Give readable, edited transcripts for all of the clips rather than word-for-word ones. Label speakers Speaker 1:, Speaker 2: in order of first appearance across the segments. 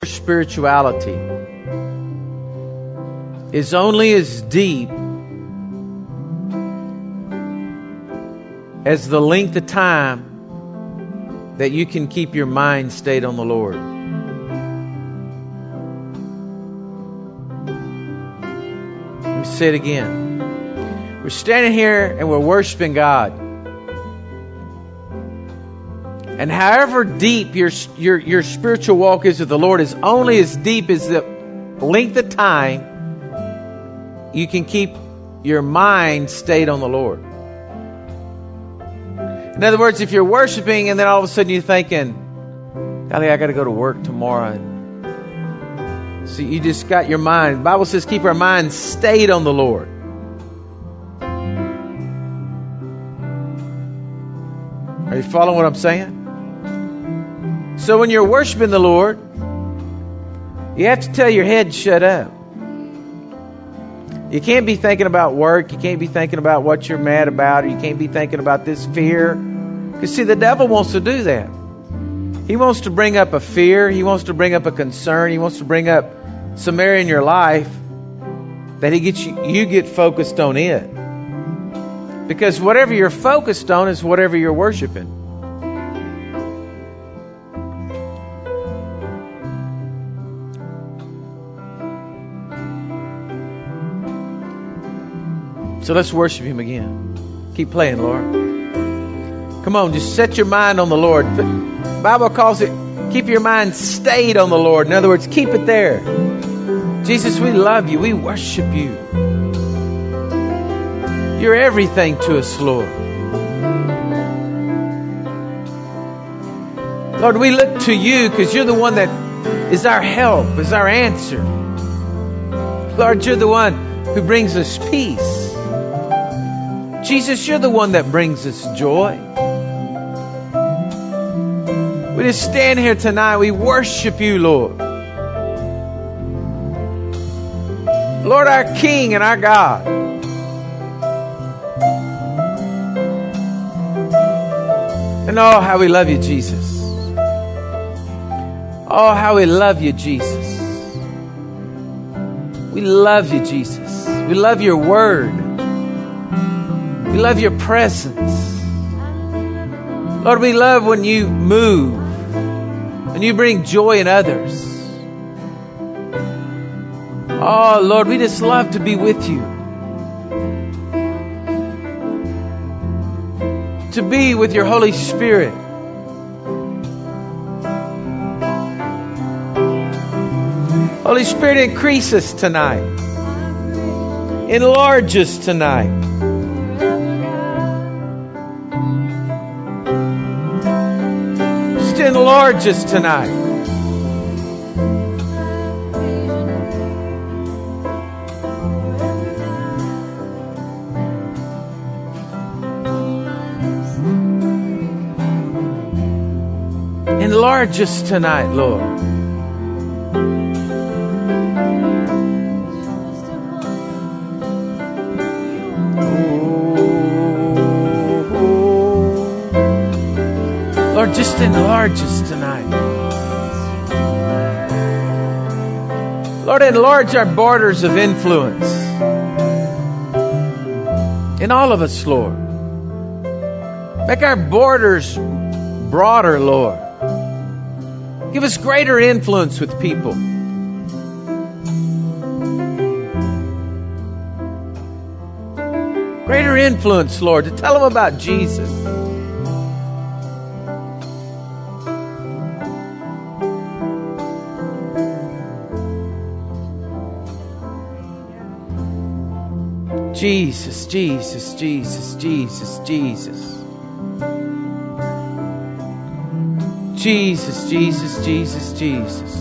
Speaker 1: spirituality is only as deep as the length of time that you can keep your mind stayed on the Lord. Let me say it again. We're standing here and we're worshiping God. And however deep your spiritual walk is with the Lord is only as deep as the length of time you can keep your mind stayed on the Lord. In other words, if you're worshiping and then all of a sudden you're thinking, golly, I got to go to work tomorrow. And so you just got your mind. The Bible says keep our minds stayed on the Lord. Are you following what I'm saying? So when you're worshiping the Lord, you have to tell your head, shut up. You can't be thinking about work. You can't be thinking about what you're mad about. Or you can't be thinking about this fear. Because see, the devil wants to do that. He wants to bring up a fear. He wants to bring up a concern. He wants to bring up some area in your life that he gets you get focused on it. Because whatever you're focused on is whatever you're worshiping. So let's worship Him again. Keep playing, Lord. Come on, just set your mind on the Lord. The Bible calls it, keep your mind stayed on the Lord. In other words, keep it there. Jesus, we love you. We worship you. You're everything to us, Lord. Lord, we look to you because you're the one that is our help, is our answer. Lord, you're the one who brings us peace. Jesus, you're the one that brings us joy. We just stand here tonight. We worship you, Lord. Lord, our King and our God. And oh, how we love you, Jesus. Oh, how we love you, Jesus. We love you, Jesus. We love your word. We love your presence. Lord, we love when you move and you bring joy in others. Oh, Lord, we just love to be with you. To be with your Holy Spirit. Holy Spirit, increase us tonight. Enlarge us tonight. Just enlarge us tonight. Enlarge us tonight, Lord. Lord, just enlarge us tonight. Lord, enlarge our borders of influence in all of us, Lord. Make our borders broader, Lord. Give us greater influence with people. Greater influence, Lord, to tell them about Jesus. Jesus, Jesus, Jesus, Jesus, Jesus. Jesus, Jesus, Jesus, Jesus.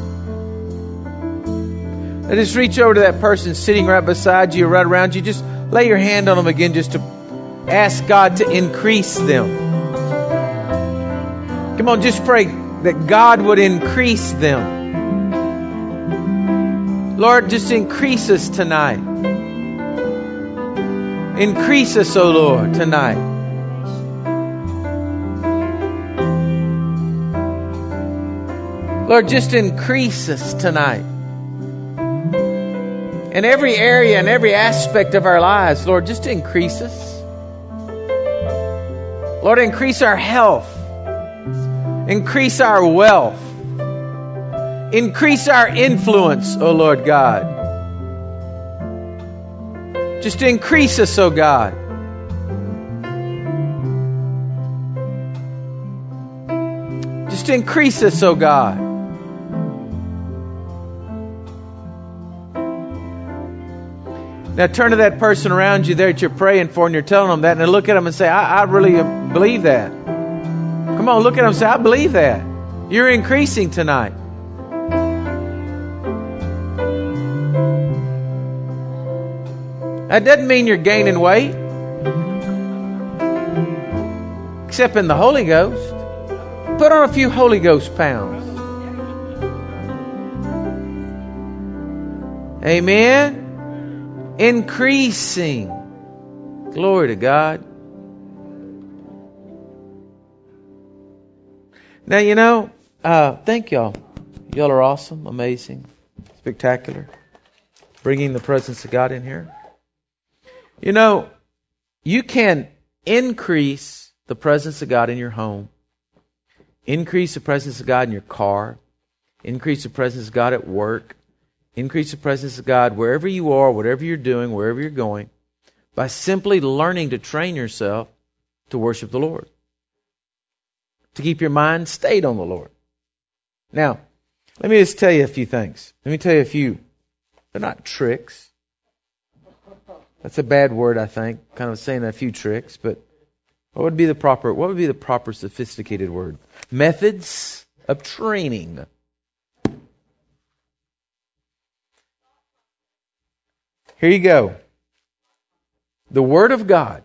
Speaker 1: Now just reach over to that person sitting right beside you or right around you. Just lay your hand on them again just to ask God to increase them. Come on, just pray that God would increase them. Lord, just increase us tonight. Increase us, O Lord, tonight. Lord, just increase us tonight. In every area and every aspect of our lives, Lord, just increase us. Lord, increase our health. Increase our wealth. Increase our influence, O Lord God. Just increase us, O God. Just increase us, O God. Now turn to that person around you there that you're praying for and you're telling them that, and then look at them and say, I really believe that. Come on, look at them and say, I believe that. You're increasing tonight. That doesn't mean you're gaining weight. Except in the Holy Ghost. Put on a few Holy Ghost pounds. Amen. Increasing. Glory to God. Now, you know, thank y'all. Y'all are awesome, amazing, spectacular. Bringing the presence of God in here. You know, you can increase the presence of God in your home. Increase the presence of God in your car. Increase the presence of God at work. Increase the presence of God wherever you are, whatever you're doing, wherever you're going, by simply learning to train yourself to worship the Lord. To keep your mind stayed on the Lord. Now, let me just tell you a few things. Let me tell you a few. They're not tricks. That's a bad word, I think. Kind of saying a few tricks, but what would be the proper sophisticated word? Methods of training. Here you go. The Word of God.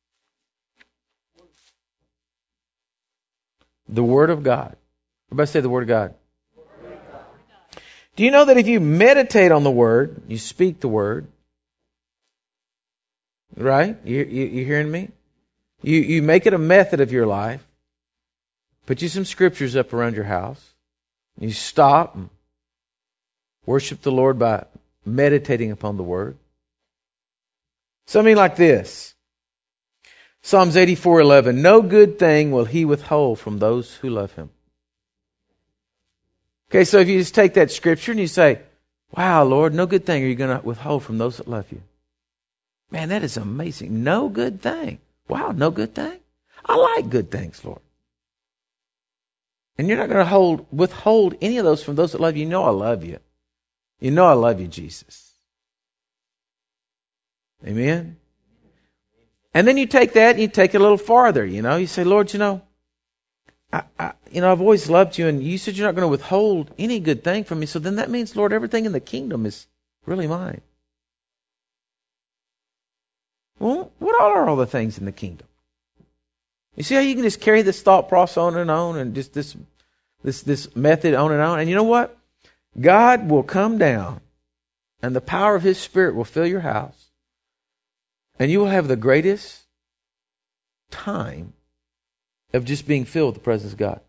Speaker 1: The Word of God. Everybody say the Word of God. Do you know that if you meditate on the Word, you speak the Word, right? You hearing me? You make it a method of your life. Put you some scriptures up around your house. You stop and worship the Lord by meditating upon the Word. Something like this. Psalms 84:11. No good thing will He withhold from those who love Him. Okay, so if you just take that scripture and you say, wow, Lord, no good thing are you going to withhold from those that love you. Man, that is amazing. No good thing. Wow, no good thing? I like good things, Lord. And you're not going to withhold any of those from those that love you. You know I love you. You know I love you, Jesus. Amen? And then you take that and you take it a little farther, you know. You say, Lord, I've always loved you, and you said you're not going to withhold any good thing from me. So then that means, Lord, everything in the kingdom is really mine. Well, what are all the things in the kingdom? You see how you can just carry this thought process on, and just this method on. And you know what? God will come down, and the power of His Spirit will fill your house, and you will have the greatest time of just being filled with the presence of God.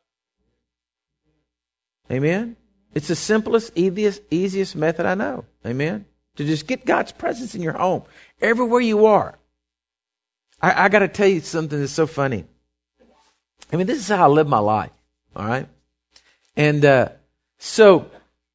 Speaker 1: Amen? It's the simplest, easiest method I know. Amen? To just get God's presence in your home, everywhere you are. I got to tell you something that's so funny. I mean, this is how I live my life. All right? And so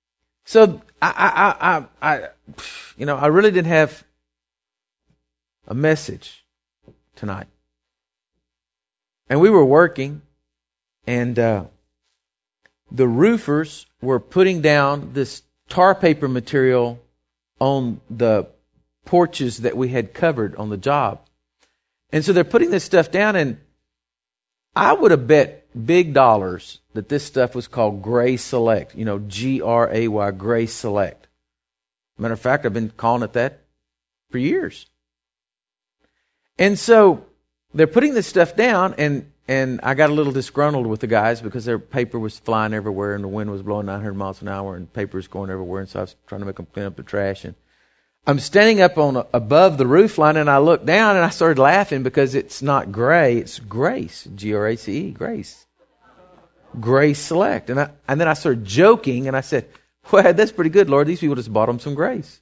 Speaker 1: I really didn't have a message tonight. And we were working, and the roofers were putting down this tar paper material on the porches that we had covered on the job. And so they're putting this stuff down, and I would have bet big dollars that this stuff was called Gray Select. You know, Gray, Gray Select. Matter of fact, I've been calling it that for years. And so they're putting this stuff down, and I got a little disgruntled with the guys because their paper was flying everywhere, and the wind was blowing 900 miles an hour, and paper was going everywhere, and so I was trying to make them clean up the trash. And I'm standing up above the roof line, and I look down, and I started laughing because it's not gray, it's grace, Grace, Grace. Grace Select. And then I started joking and I said, well, that's pretty good, Lord. These people just bought them some grace.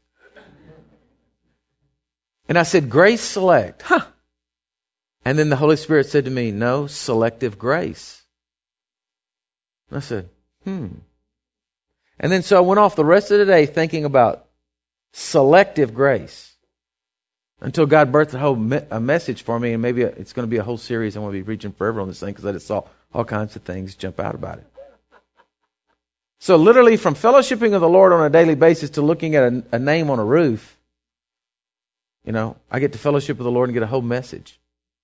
Speaker 1: And I said, Grace Select. Huh. And then the Holy Spirit said to me, no, selective grace. And I said, And then so I went off the rest of the day thinking about selective grace until God birthed a message for me, and maybe it's going to be a whole series. I'm going to be preaching forever on this thing because I just saw all kinds of things jump out about it. So literally from fellowshipping with the Lord on a daily basis to looking at a name on a roof, I get to fellowship with the Lord and get a whole message.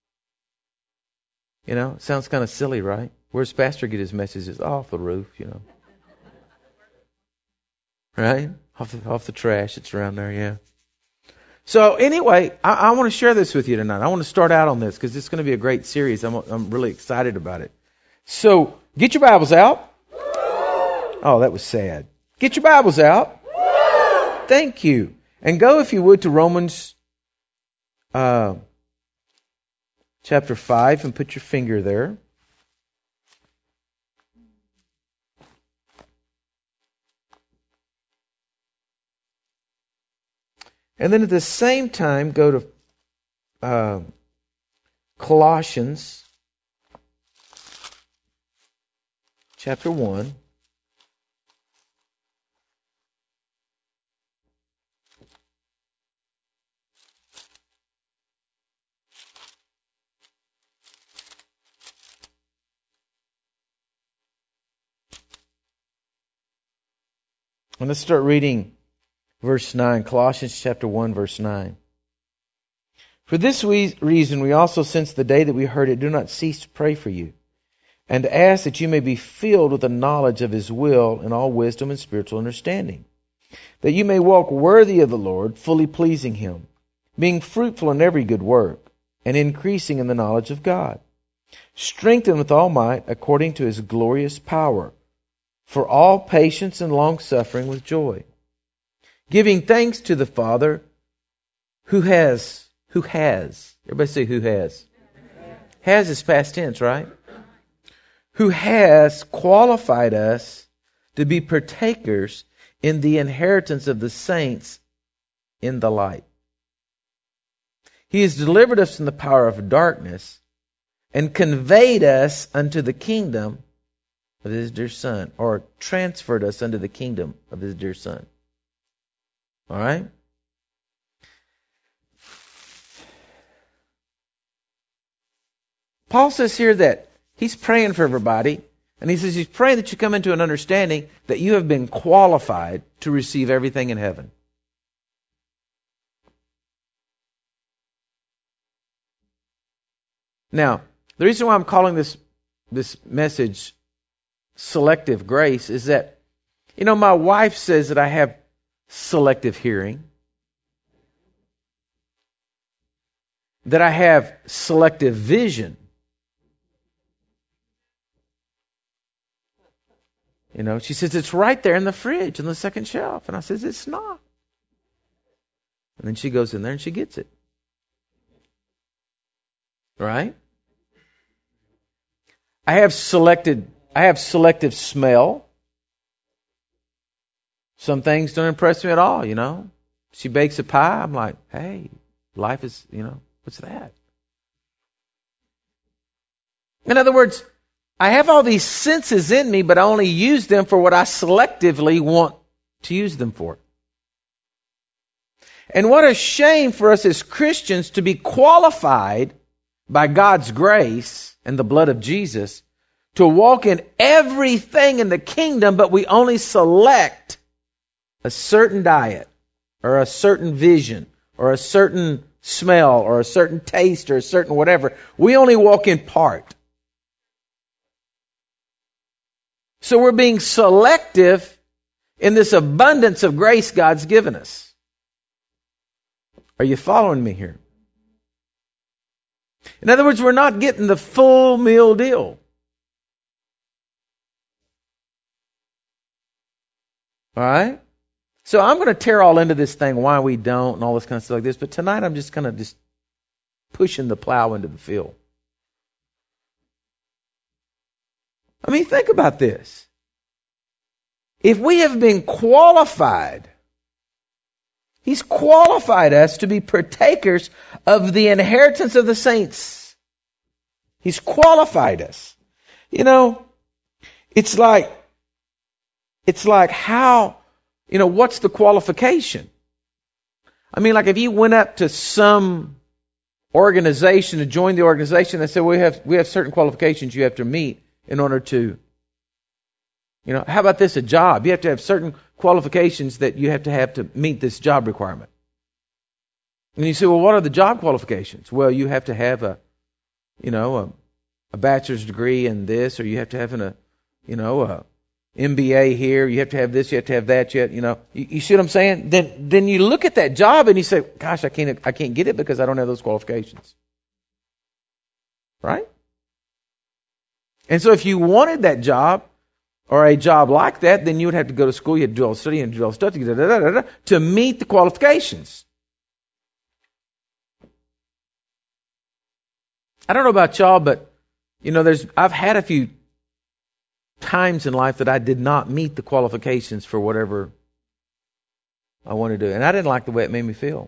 Speaker 1: It sounds kind of silly, right? Where's Pastor get his messages? Off the roof, Right? Off the trash. It's around there, yeah. So anyway, I want to share this with you tonight. I want to start out on this because it's going to be a great series. I'm really excited about it. So get your Bibles out. Oh, that was sad. Get your Bibles out. Thank you. And go, if you would, to Romans chapter 5 and put your finger there. And then at the same time, go to Colossians chapter 1. And let's start reading verse 9, Colossians chapter 1, verse 9. For this reason we also, since the day that we heard it, do not cease to pray for you, and to ask that you may be filled with the knowledge of His will in all wisdom and spiritual understanding, that you may walk worthy of the Lord, fully pleasing Him, being fruitful in every good work, and increasing in the knowledge of God, strengthened with all might according to His glorious power, for all patience and long-suffering with joy, giving thanks to the Father who has, everybody say who has. Has is past tense, right? Who has qualified us to be partakers in the inheritance of the saints in the light. He has delivered us from the power of darkness and conveyed us unto the kingdom of His dear Son, or transferred us unto the kingdom of His dear Son. All right? Paul says here that he's praying for everybody, and he says he's praying that you come into an understanding that you have been qualified to receive everything in heaven. Now, the reason why I'm calling this message selective grace is that, my wife says that I have selective hearing, that I have selective vision. She says it's right there in the fridge on the second shelf. And I says it's not. And then she goes in there and she gets it. Right? I have selective smell. Some things don't impress me at all, She bakes a pie, I'm like, hey, life is, what's that? In other words, I have all these senses in me, but I only use them for what I selectively want to use them for. And what a shame for us as Christians to be qualified by God's grace and the blood of Jesus to walk in everything in the kingdom, but we only select a certain diet or a certain vision or a certain smell or a certain taste or a certain whatever. We only walk in part. So we're being selective in this abundance of grace God's given us. Are you following me here? In other words, we're not getting the full meal deal. All right? So I'm going to tear all into this thing, why we don't, and all this kind of stuff like this. But tonight I'm just kind of just pushing the plow into the field. I mean, think about this. If we have been qualified, He's qualified us to be partakers of the inheritance of the saints. He's qualified us. You know, it's like how, what's the qualification? I mean, like if you went up to some organization to join the organization, they said, we have certain qualifications you have to meet in order to, how about this, a job? You have to have certain qualifications that you have to meet this job requirement. And you say, well, what are the job qualifications? Well, you have to have a bachelor's degree in this, or you have to have a MBA here, you have to have this, you have to have that, you see what I'm saying? Then you look at that job and you say, gosh, I can't get it because I don't have those qualifications. Right? And so if you wanted that job, or a job like that, then you would have to go to school, you had to do all the study and do all the stuff to meet the qualifications. I don't know about y'all, but I've had a few times in life that I did not meet the qualifications for whatever I wanted to do. And I didn't like the way it made me feel.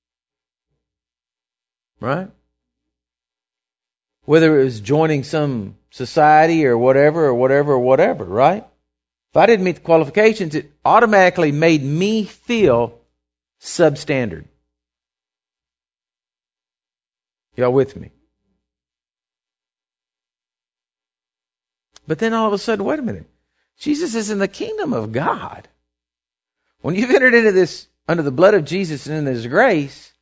Speaker 1: Right? Whether it was joining some society or whatever, right? If I didn't meet the qualifications, it automatically made me feel substandard. Y'all with me? But then all of a sudden, wait a minute. Jesus is in the kingdom of God. When you've entered into this under the blood of Jesus and in His grace,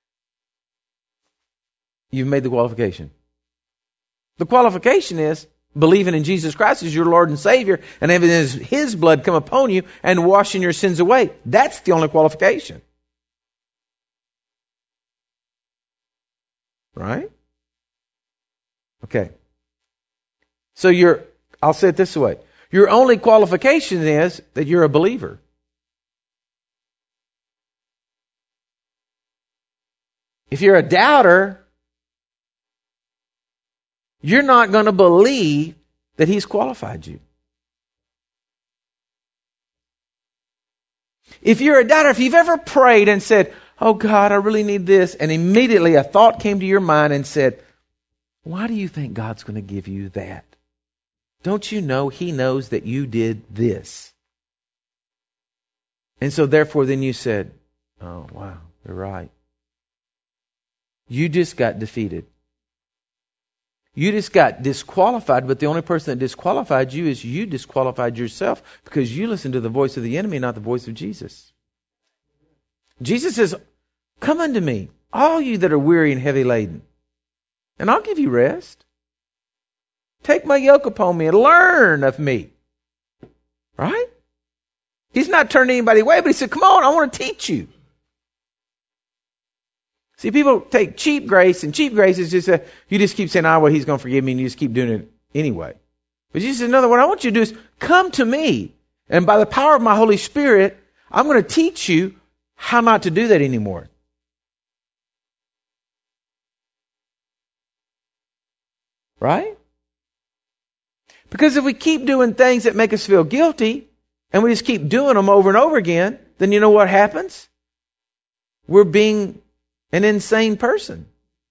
Speaker 1: you've made the qualification. The qualification is believing in Jesus Christ as your Lord and Savior and having His blood come upon you and washing your sins away. That's the only qualification. Right? Okay. So I'll say it this way. Your only qualification is that you're a believer. If you're a doubter, you're not going to believe that He's qualified you. If you're a doubter, if you've ever prayed and said, oh God, I really need this, and immediately a thought came to your mind and said, why do you think God's going to give you that? Don't you know He knows that you did this? And so therefore then you said, oh wow, you're right. You just got defeated. You just got disqualified, but the only person that disqualified you is you disqualified yourself because you listened to the voice of the enemy, not the voice of Jesus. Jesus says, come unto me, all you that are weary and heavy laden, and I'll give you rest. Take my yoke upon me and learn of me. Right? He's not turning anybody away, but He said, come on, I want to teach you. See, people take cheap grace, and cheap grace is just you just keep saying, well, He's going to forgive me, and you just keep doing it anyway. But Jesus said, no, what I want you to do is come to me, and by the power of my Holy Spirit, I'm going to teach you how not to do that anymore. Right? Because if we keep doing things that make us feel guilty, and we just keep doing them over and over again, then you know what happens? We're being an insane person.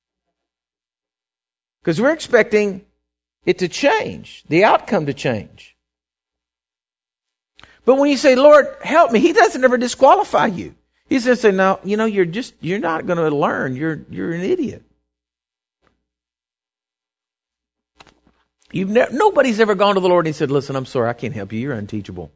Speaker 1: Because we're expecting it to change, the outcome to change. But when you say, Lord, help me, He doesn't ever disqualify you. He's going to say, no, you're not going to learn. You're an idiot. Nobody's ever gone to the Lord and He said, listen, I'm sorry, I can't help you. You're unteachable.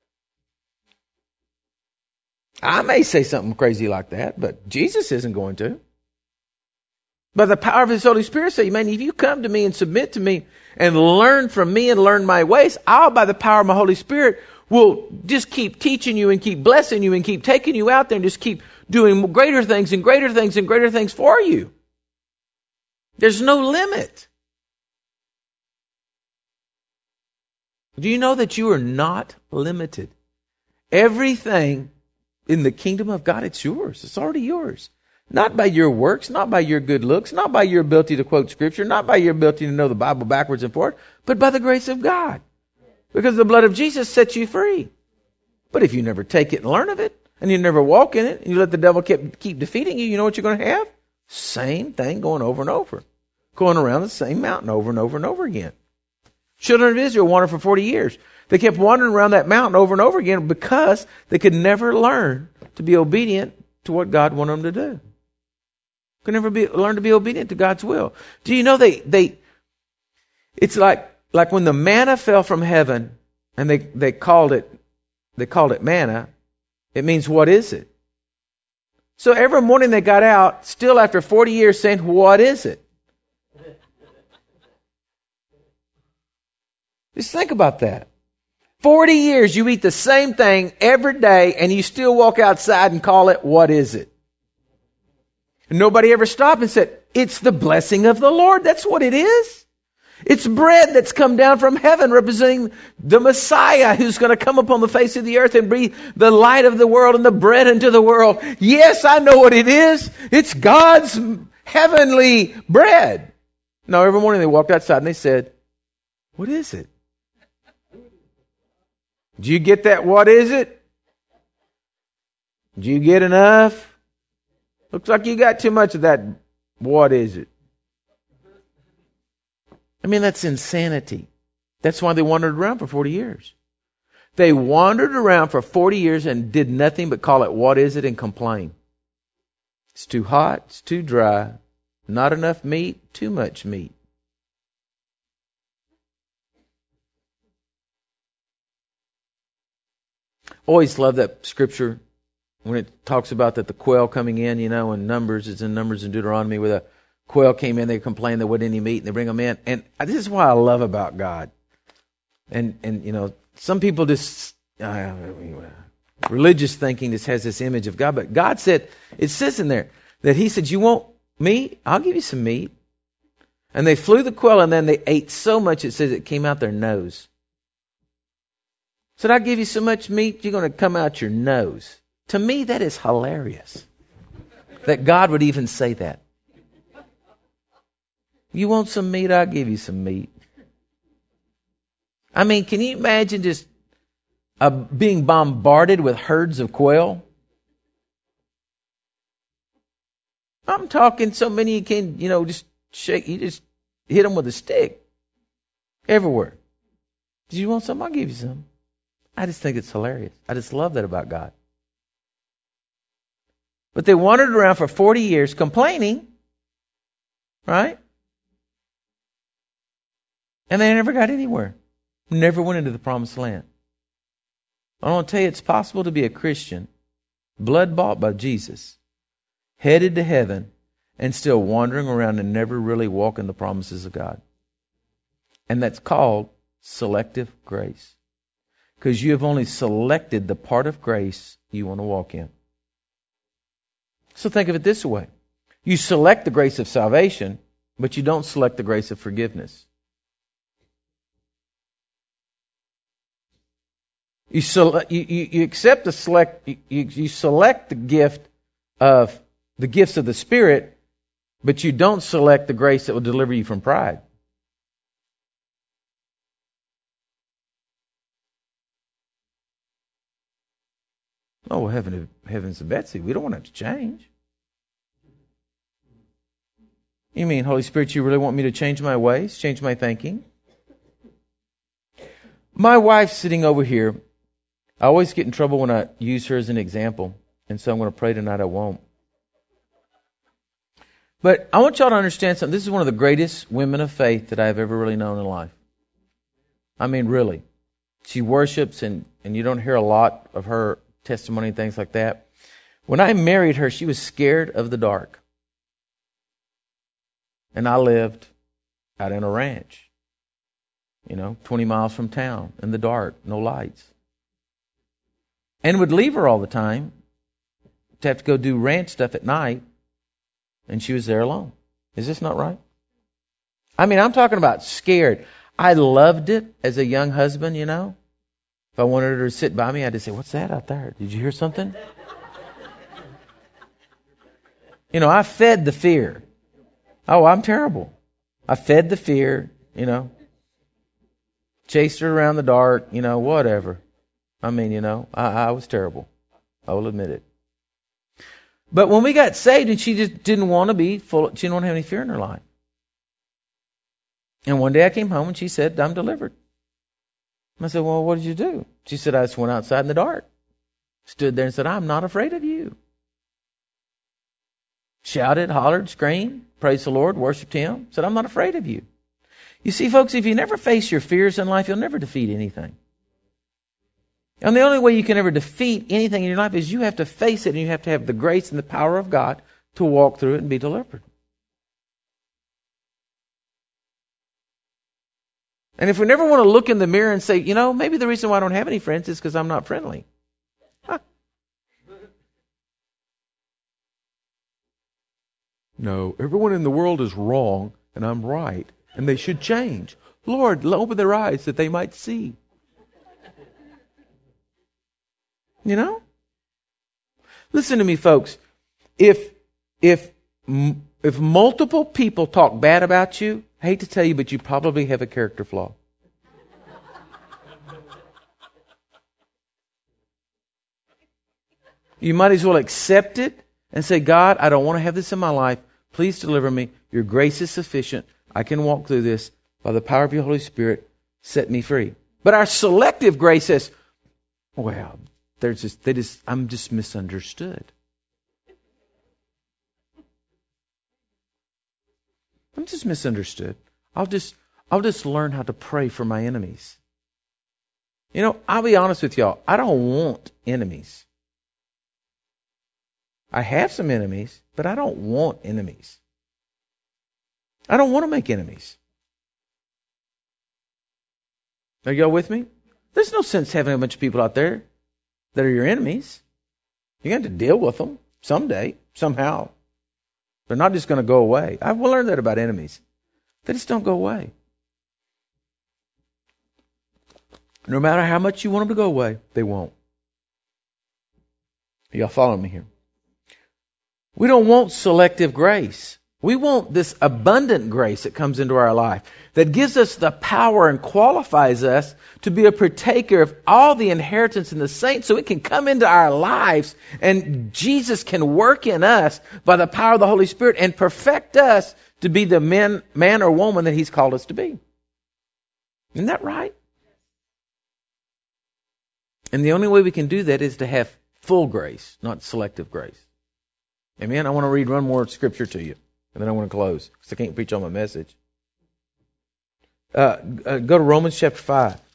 Speaker 1: I may say something crazy like that, but Jesus isn't going to. By the power of His Holy Spirit, say, man, if you come to me and submit to me and learn from me and learn my ways, I'll, by the power of my Holy Spirit, will just keep teaching you and keep blessing you and keep taking you out there and just keep doing greater things and greater things and greater things for you. There's no limit. Do you know that you are not limited? Everything in the kingdom of God, it's yours. It's already yours. Not by your works, not by your good looks, not by your ability to quote Scripture, not by your ability to know the Bible backwards and forwards, but by the grace of God. Because the blood of Jesus sets you free. But if you never take it and learn of it, and you never walk in it, and you let the devil keep defeating you, you know what you're going to have? Same thing going over and over. Going around the same mountain over and over and over again. Children of Israel wandered for 40 years. They kept wandering around that mountain over and over again because they could never learn to be obedient to what God wanted them to do. Could never learn to be obedient to God's will. Do you know it's like when the manna fell from heaven and they called it manna, it means what is it? So every morning they got out, still after 40 years, saying, what is it? Just think about that. 40 years you eat the same thing every day and you still walk outside and call it, what is it? And nobody ever stopped and said, it's the blessing of the Lord. That's what it is. It's bread that's come down from heaven representing the Messiah who's going to come upon the face of the earth and be the light of the world and the bread into the world. Yes, I know what it is. It's God's heavenly bread. No, every morning they walked outside and they said, what is it? Do you get that? What is it? Do you get enough? Looks like you got too much of that. What is it? I mean, that's insanity. That's why they wandered around for 40 years. They wandered around for 40 years and did nothing but call it, what is it, and complain. It's too hot, it's too dry, not enough meat, too much meat. Always love that scripture when it talks about that the quail coming in, in Numbers, it's in Numbers and Deuteronomy, where the quail came in, they complained there wasn't any meat, and they bring them in. And this is what I love about God. And some people just, religious thinking just has this image of God. But God said, it says in there, that He said, you want meat? I'll give you some meat. And they flew the quail, and then they ate so much, it says it came out their nose. Said, I give you so much meat, you're going to come out your nose. To me, that is hilarious. That God would even say that. You want some meat? I'll give you some meat. I mean, can you imagine just being bombarded with herds of quail? I'm talking so many you can, just shake. You just hit them with a stick. Everywhere. Do you want some? I'll give you some. I just think it's hilarious. I just love that about God. But they wandered around for 40 years complaining, right? And they never got anywhere. Never went into the promised land. I want to tell you, it's possible to be a Christian, blood bought by Jesus, headed to heaven, and still wandering around and never really walking the promises of God. And that's called selective grace. Because you have only selected the part of grace you want to walk in. So think of it this way. You select the grace of salvation, but you don't select the grace of forgiveness. You select the gift of the gifts of the Spirit, but you don't select the grace that will deliver you from pride. Oh, heavens and Betsy, we don't want to have to change. You mean, Holy Spirit, you really want me to change my ways, change my thinking? My wife's sitting over here. I always get in trouble when I use her as an example, and so I'm going to pray tonight I won't. But I want y'all to understand something. This is one of the greatest women of faith that I've ever really known in life. I mean, really. She worships, and you don't hear a lot of her testimony and things like that. When I married her, she was scared of the dark. And I lived out in a ranch, 20 miles from town, in the dark, no lights. And would leave her all the time to have to go do ranch stuff at night, and she was there alone. Is this not right? I mean, I'm talking about scared. I loved it as a young husband, If I wanted her to sit by me, I'd just say, what's that out there? Did you hear something? I fed the fear. Oh, I'm terrible. I fed the fear, chased her around the dark, whatever. I was terrible. I will admit it. But when we got saved, and she just didn't want to be full, she didn't want to have any fear in her life. And one day I came home and she said, I'm delivered. I said, well, what did you do? She said, I just went outside in the dark. Stood there and said, I'm not afraid of you. Shouted, hollered, screamed, praised the Lord, worshiped Him. Said, I'm not afraid of you. You see, folks, if you never face your fears in life, you'll never defeat anything. And the only way you can ever defeat anything in your life is you have to face it, and you have to have the grace and the power of God to walk through it and be delivered. And if we never want to look in the mirror and say, maybe the reason why I don't have any friends is because I'm not friendly. Huh. No, everyone in the world is wrong and I'm right, and they should change. Lord, open their eyes that they might see. Listen to me, folks. If multiple people talk bad about you, I hate to tell you, but you probably have a character flaw. You might as well accept it and say, God, I don't want to have this in my life. Please deliver me. Your grace is sufficient. I can walk through this. By the power of your Holy Spirit, set me free. But our selective grace says, well, I'm just misunderstood. I'm just misunderstood. I'll just learn how to pray for my enemies. I'll be honest with y'all. I don't want enemies. I have some enemies, but I don't want enemies. I don't want to make enemies. Are y'all with me? There's no sense having a bunch of people out there that are your enemies. You're going to have to deal with them someday, somehow. They're not just going to go away. I've learned that about enemies. They just don't go away. No matter how much you want them to go away, they won't. Are y'all following me here? We don't want selective grace. We want this abundant grace that comes into our life that gives us the power and qualifies us to be a partaker of all the inheritance in the saints, so it can come into our lives and Jesus can work in us by the power of the Holy Spirit and perfect us to be the man or woman that He's called us to be. Isn't that right? And the only way we can do that is to have full grace, not selective grace. Amen? I want to read one more scripture to you, and then I want to close, because I can't preach on my message. Go to Romans chapter 5. It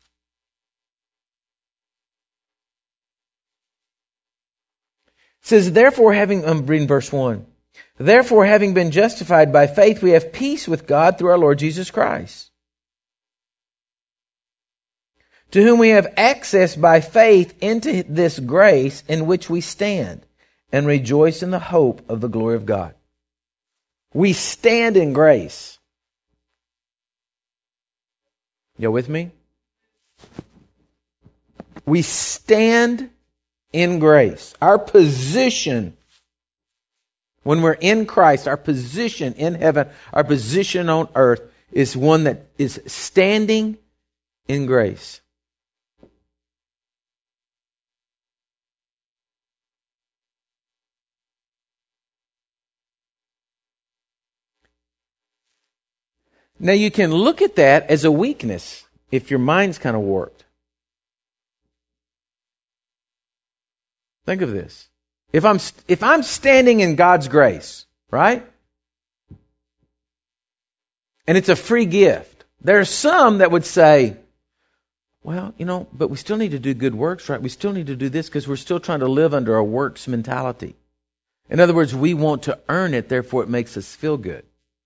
Speaker 1: says, therefore, I'm reading verse 1. Therefore, having been justified by faith, we have peace with God through our Lord Jesus Christ, to whom we have access by faith into this grace in which we stand, and rejoice in the hope of the glory of God. We stand in grace. You with me? We stand in grace. Our position when we're in Christ, our position in heaven, our position on earth is one that is standing in grace. Now you can look at that as a weakness if your mind's kind of warped. Think of this. If I'm standing in God's grace, right? And it's a free gift. There are some that would say, well, but we still need to do good works, right? We still need to do this because we're still trying to live under a works mentality. In other words, we want to earn it, therefore it makes us feel good.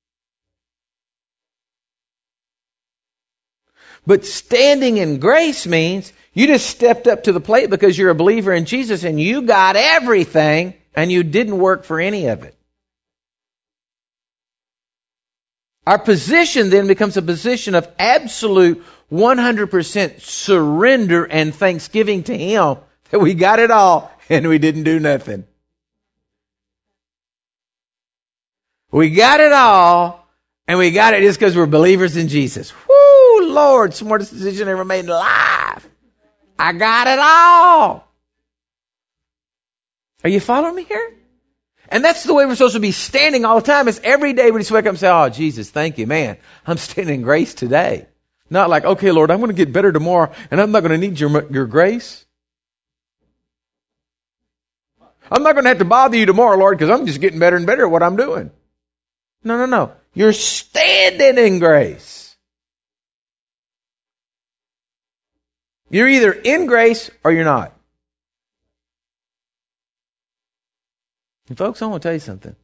Speaker 1: But standing in grace means you just stepped up to the plate because you're a believer in Jesus and you got everything and you didn't work for any of it. Our position then becomes a position of absolute 100% surrender and thanksgiving to Him that we got it all and we didn't do nothing. We got it all, and we got it just because we're believers in Jesus. Whoo, Lord, smartest decision I ever made in life. I got it all. Are you following me here? And that's the way we're supposed to be standing all the time. It's every day we just wake up and say, oh, Jesus, thank you, man. I'm standing in grace today. Not like, okay, Lord, I'm going to get better tomorrow, and I'm not going to need your grace. I'm not going to have to bother you tomorrow, Lord, because I'm just getting better and better at what I'm doing. No. You're standing in grace. You're either in grace or you're not. And folks, I want to tell you something.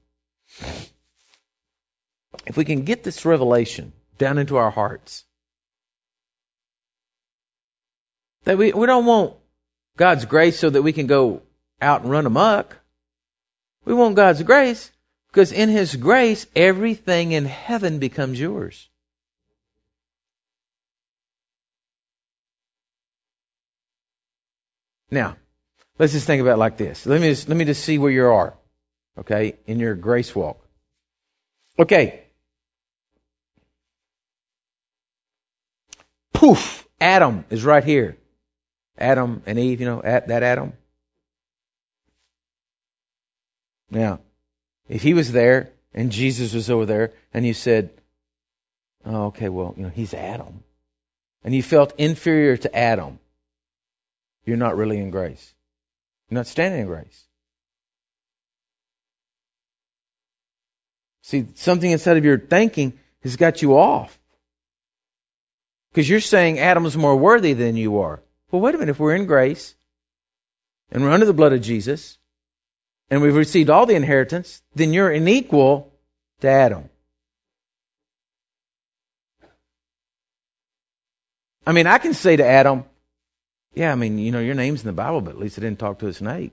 Speaker 1: If we can get this revelation down into our hearts, that we don't want God's grace so that we can go out and run amok. We want God's grace because in His grace, everything in heaven becomes yours. Now, let's just think about it like this. Let me just see where you are, okay, in your grace walk. Okay. Poof! Adam is right here. Adam and Eve, that Adam. Now, if he was there and Jesus was over there and you said, oh, okay, well, he's Adam. And you felt inferior to Adam, you're not really in grace. You're not standing in grace. See, something inside of your thinking has got you off. Because you're saying Adam's more worthy than you are. Well, wait a minute. If we're in grace and we're under the blood of Jesus and we've received all the inheritance, then you're an equal to Adam. I mean, I can say to Adam, yeah, your name's in the Bible, but at least I didn't talk to a snake.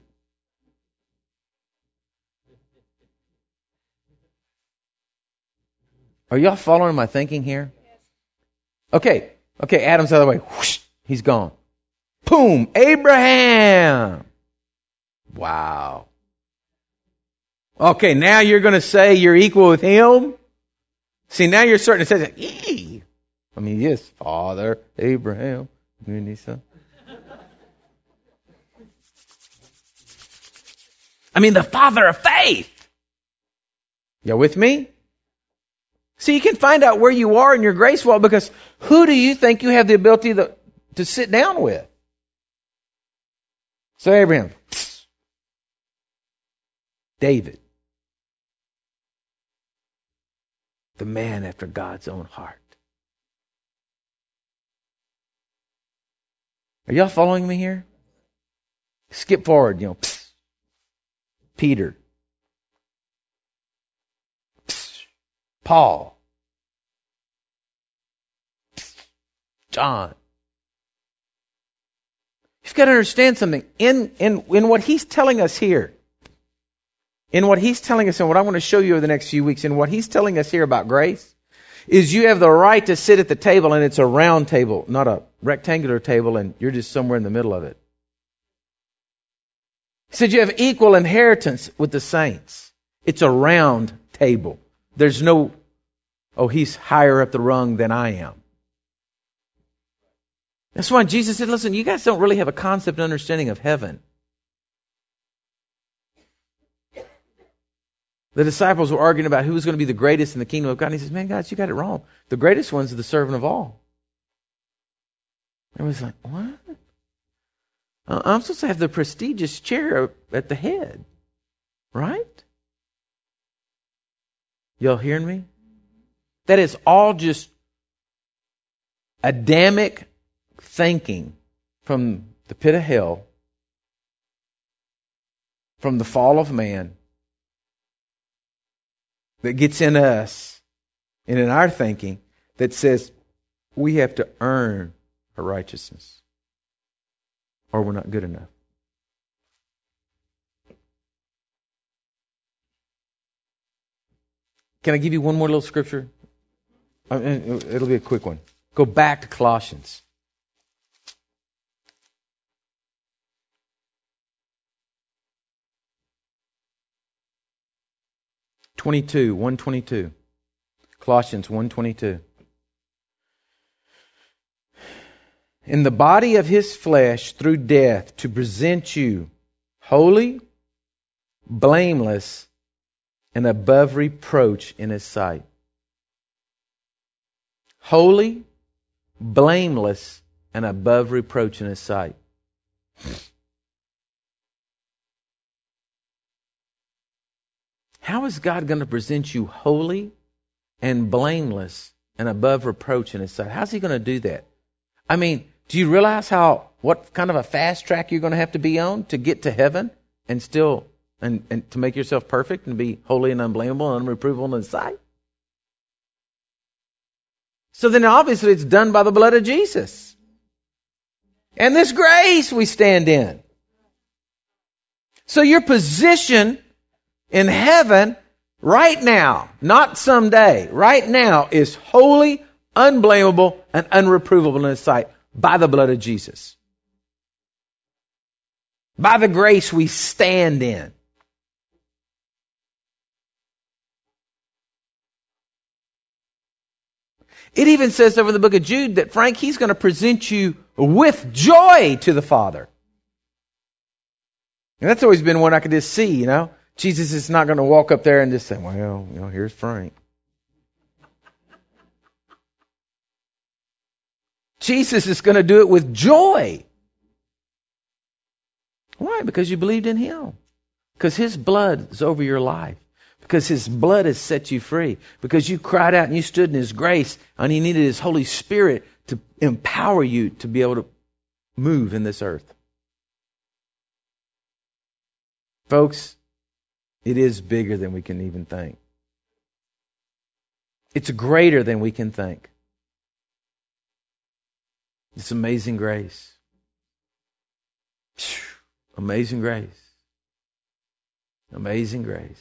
Speaker 1: Are y'all following my thinking here? Okay, Adam's out of the way. Whoosh, he's gone. Boom, Abraham. Wow. Okay, now you're going to say you're equal with him? See, now you're starting to say, eee. Yes, Father Abraham. The father of faith. You with me? See, you can find out where you are in your grace walk because who do you think you have the ability to sit down with? So Abraham, David, the man after God's own heart. Are y'all following me here? Skip forward, Peter. Paul. John. You've got to understand something. In what he's telling us here, in what he's telling us and what I want to show you over the next few weeks, in what he's telling us here about grace, is you have the right to sit at the table and it's a round table, not a rectangular table, and you're just somewhere in the middle of it. He said you have equal inheritance with the saints. It's a round table. There's no, he's higher up the rung than I am. That's why Jesus said, listen, you guys don't really have a concept and understanding of heaven. The disciples were arguing about who was going to be the greatest in the kingdom of God. And he says, man, guys, you got it wrong. The greatest one's the servant of all. Everybody's like, what? I'm supposed to have the prestigious chair at the head. Right? Y'all hearing me? That is all just Adamic thinking from the pit of hell, from the fall of man, that gets in us and in our thinking that says we have to earn our righteousness or we're not good enough. Can I give you one more little scripture? It'll be a quick one. Go back to Colossians. 1:22. Colossians 1:22. In the body of His flesh through death to present you holy, blameless, and above reproach in His sight. Holy, blameless, and above reproach in His sight. How is God going to present you holy and blameless and above reproach in His sight? How's He going to do that? I mean, do you realize what kind of a fast track you're going to have to be on to get to heaven and still and to make yourself perfect and be holy and unblameable and unreprovable in His sight? So then obviously it's done by the blood of Jesus. And this grace we stand in. So your position in heaven right now, not someday, right now is holy, unblameable, and unreprovable in His sight by the blood of Jesus. By the grace we stand in. It even says over in the book of Jude that, Frank, He's going to present you with joy to the Father. And that's always been what I could just see, you know. Jesus is not going to walk up there and just say, well, you know, here's Frank. Jesus is going to do it with joy. Why? Because you believed in Him. Because His blood is over your life. Because His blood has set you free. Because you cried out and you stood in His grace and He needed His Holy Spirit to empower you to be able to move in this earth. Folks, it is bigger than we can even think. It's greater than we can think. It's amazing grace. Amazing grace. Amazing grace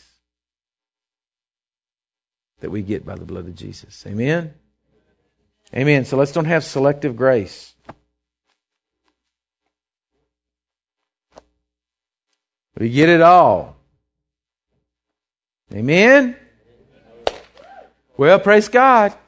Speaker 1: that we get by the blood of Jesus. Amen? Amen. So let's don't have selective grace. We get it all. Amen? Well, praise God.